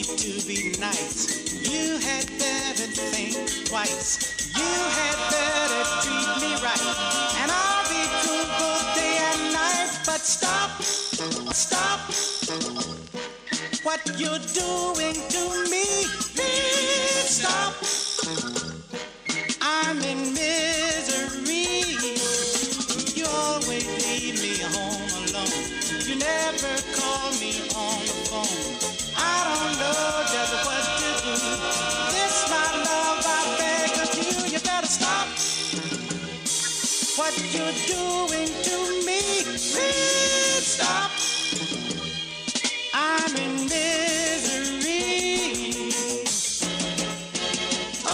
to be nice. You had better think twice. You had better treat me right. And I'll be true both day and night. But stop, stop what you're doing to me. Please stop. I'm in misery. You always leave me home alone. You never call me on the phone. I don't know just what to do. This my love, I beg of you. You better stop what you're doing to me. Please stop. I'm in misery. Oh,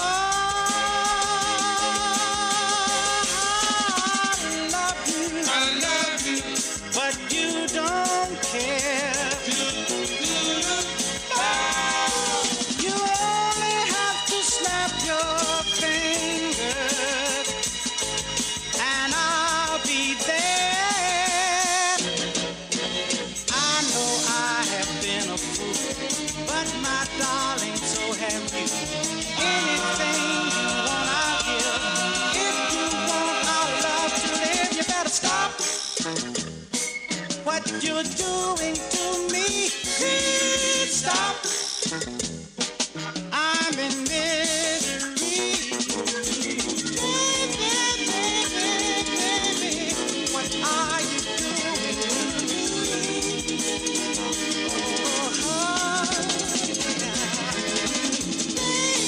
I love you, but you don't care. You only have to snap your fingers, and I'll be there. I know I have been a fool, but my darling, so have you. Anything you want, I'll give. If you want our love to live, you better stop what you're doing to me. Please stop. I'm in misery. Baby, what I